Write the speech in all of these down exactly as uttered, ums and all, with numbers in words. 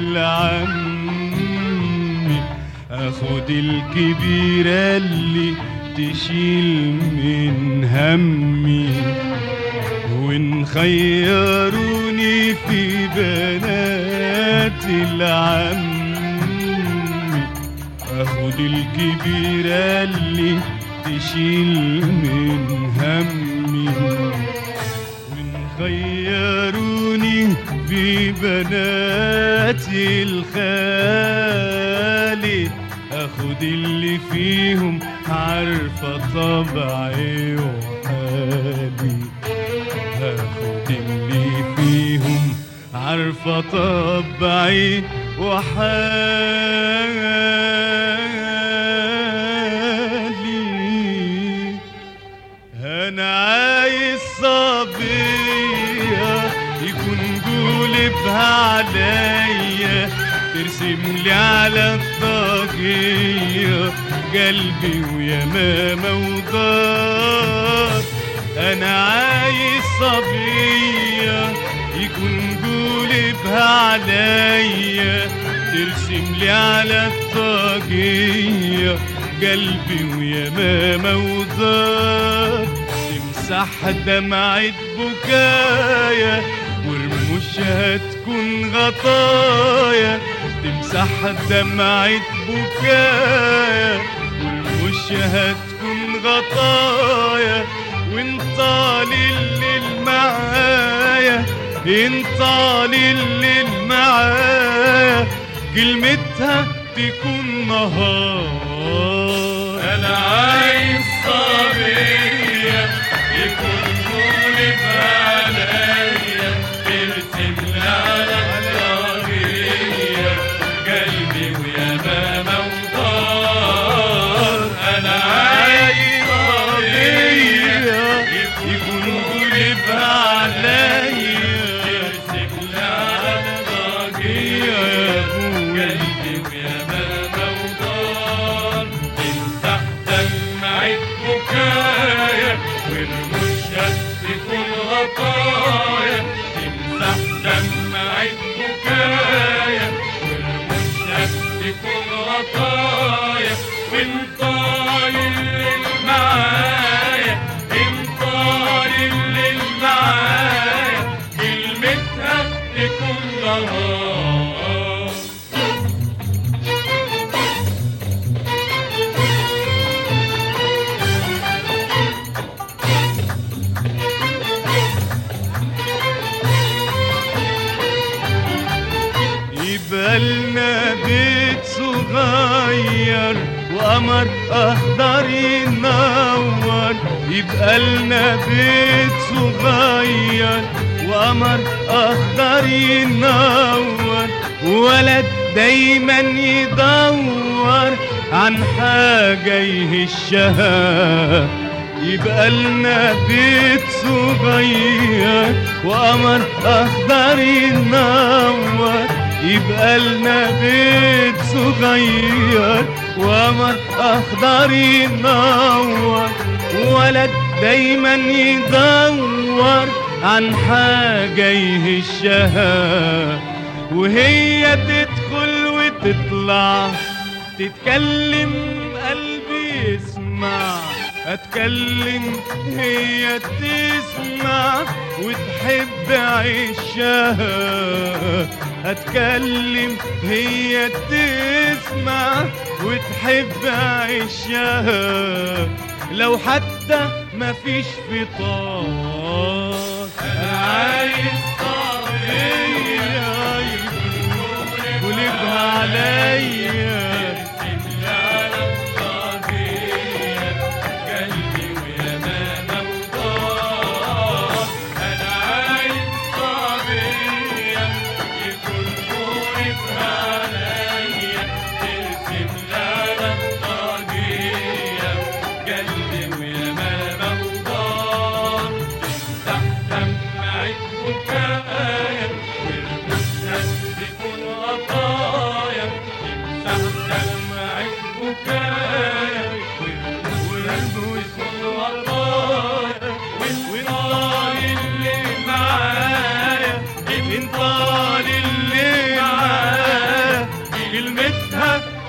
العمي، اخد الكبيرة اللي تشيل من همي، وان خيروني في بنات العمي، اخد الكبيرة اللي تشيل من همي، وان خيروني في بنات الخالي، اخد اللي فيهم عارفة طبعي وحالي، اخد اللي فيهم عارفة طبعي وحالي. انا عايز صبية يكون قلبها عليا، ترسم لي على الطاقية قلبي ويمامة ودار. انا عايز صبية يكون قلبها عليا، ترسم لي على الطاقية قلبي ويمامة ودار، تمسح دمعة بكايا ورموشها تكون غطايا، تمسح دمعة بكايا ورموشها تكون غطايا، وانت الليل معايا، انت الليل معايا، كلمتها تكون نهار. انا عايز صبية يكون قلبها عليا، ترسم لي على الطاقية قلبي ويمامة ودار. انا عايز صبية يكون قلبها عليا، ترسم لي على الطاقية قلبي ويمامة ودار، تمسح دمعة بكايا ورموشها تكون غطايا، تمسح دمعة بكايا ورموشها تكون غطايا، وانت الليل معايا، انت الليل معايا، كلمتها تكون نهار. يبقالنا بيت صغير وقمر اخضر ينور، يبقالنا بيت صغير وقمر اخضر ينور، ولد دايما يدور عن حاجة يهشها. يبقالنا بيت صغير وقمر اخضر ينور، يبقالنا بيت صغير وقمر اخضر ينور، ولد دايما يدور عن حاجة يهشها، وهي تدخل وتطلع تتكلم قلبي يسمع، اتكلم هي تسمع وتحب عيشها، اتكلم هي تسمع وتحب عيشها، لو حتى مفيش فطار. انا عايز صبية قلبها عليا، ترسم لي على الطاقية قلبي ويمامة ودار. انا عايز صبية يكون قلبها عليا، ترسم لي على الطاقية قلبي ويمامة ودار، تمسح دمعة بكايا ورموشها تكون غطايا،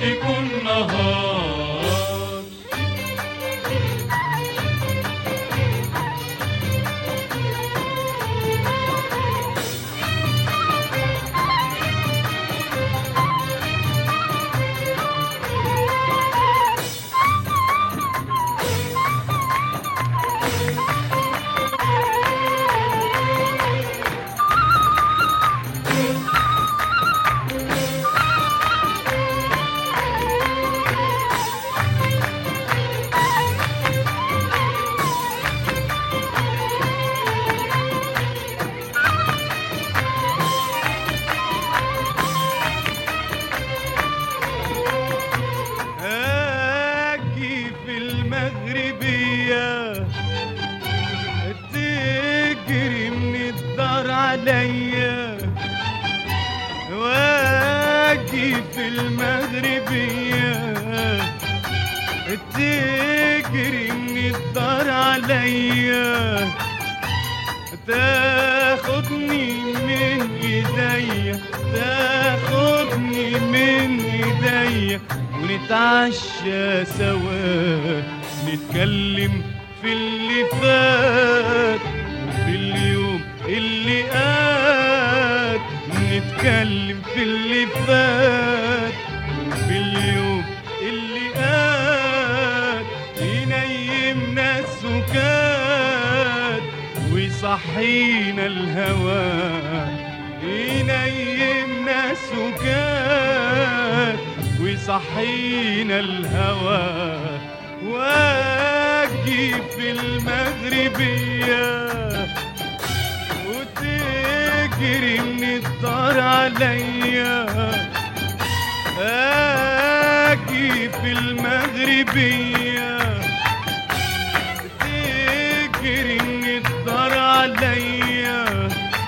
تكون نهار. المغربية تجري من الدار عليا، واجي في المغربية تجري من الدار عليا، تاخدني من ايديا تاخدني من ايديا ونتعشى سوا، نتكلم في اللي فات وفي اليوم اللي قات، نتكلم في اللي فات وفي اليوم اللي قات، ينيمنا السكات ويصحينا الهوى، ينيمنا السكات ويصحينا الهوى، واجي في المغربية وتجري من الدار عليا، اجي في المغربية تجري من الدار عليا،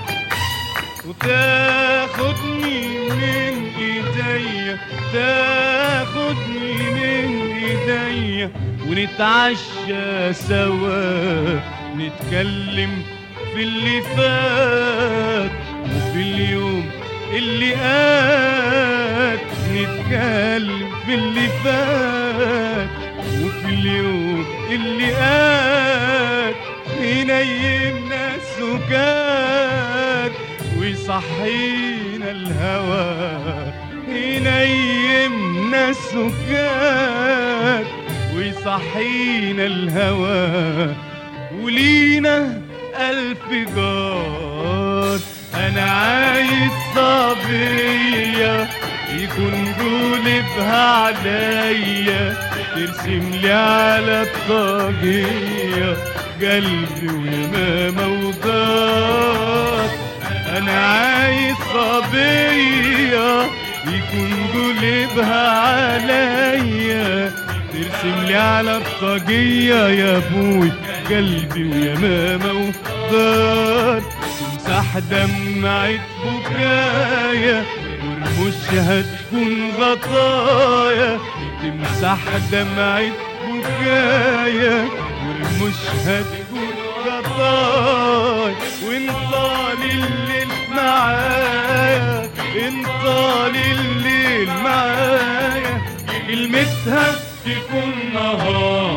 وتاخدني من ايديا تاخدني من ايديا ونتعشى سوا، نتكلم في اللي فات وفي اليوم اللي قات، نتكلم في اللي فات وفي اليوم اللي قات، ينيمنا السكات ويصحينا الهوى، ينيمنا السكات ويصحينا الهوى، ولينا ألف جار. أنا عايز صبية يكون قلبها عليا، ترسم لي على الطاقية قلبي ويمامة وضار. أنا عايز صبية يكون قلبها عليا، ترسم لي على الطاقية يا ابوي قلبي ويمامة وضار، تمسح دمعة بكايا ورموشها تكون غطايا، تمسح دمعة بكايا ورموشها تكون غطايا، وانطال الليل معايا انطال الليل معايا، كلمتها تكون نهار.